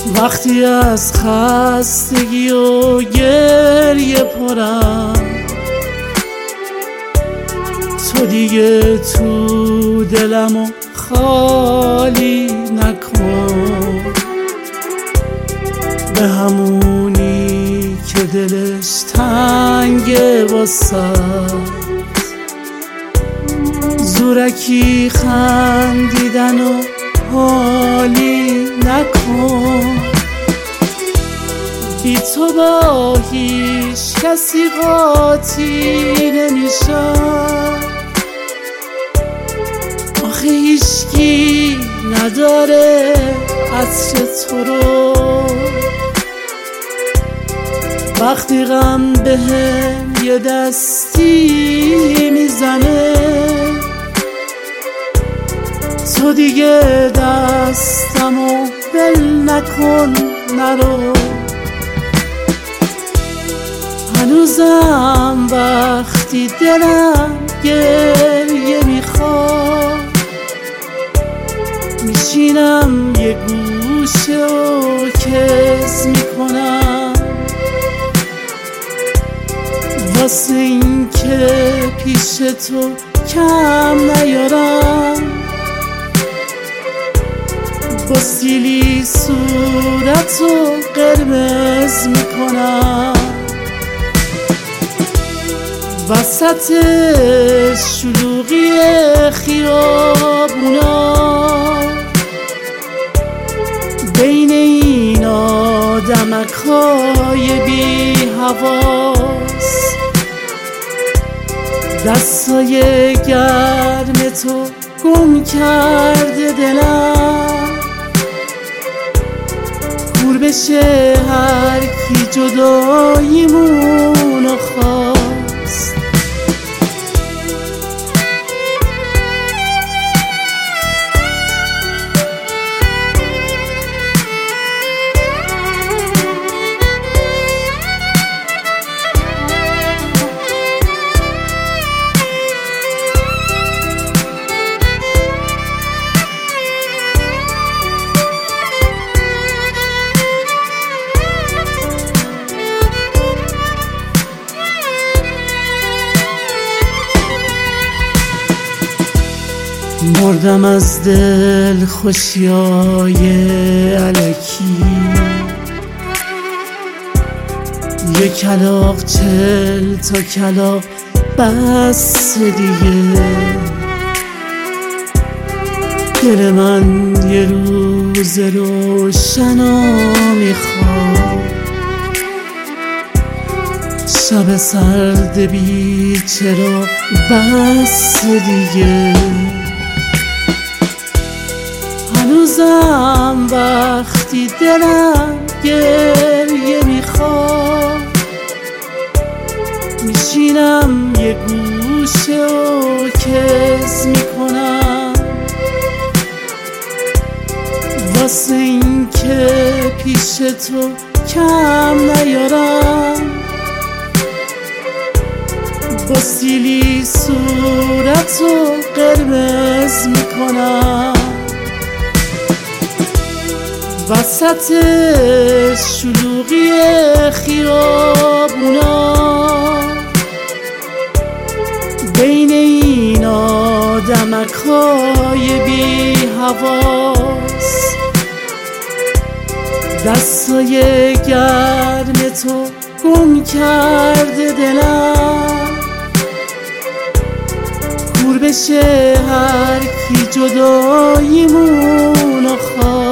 وقتی از خستگی و گریه پرم، تو دیگه تو دلمو خالی نکن. به همونی که دلش تنگه واسد، زورکی خندیدن و حالی نکن. بی تو با هیچ کسی قاطی نمیشم، آخه هیچکی نداره عطر تو رو. وقتی غم بهم یه دستی میزنه، تو دیگه دستمو ول نکن نرو. هنوزم وقتی دلم گریه میخواد، میشینم یه گوشه و کس میکنم، واسه این که پیش تو کم نیارم. با سیلی صورتو قرمز میکنم، وسط شلوغی خیابونا، بین این آدمکای بی حواس. دستای گرم تو گم کرده دلم، کور بشه هر کی جداییمونو خواست. مردم از دل خوشیای الکی، یک کلاغ 40 تا کلاغ بس دیگه. دل من یه روز روشنا میخواد، شب سرد بی چرا بس دیگه. هنوزم وقتی دلم گریه میخواد، میشینم یه گوشه و کس میکنم، واسه این که پیش تو کم نیارم. با سیلی صورتو قرمز میکنم، وسط شلوغی خیابونا، بین این آدمکای بی حواس. دستای گرم تو گم کرده دلم، کور بشه هر کی جداییمونو خواست.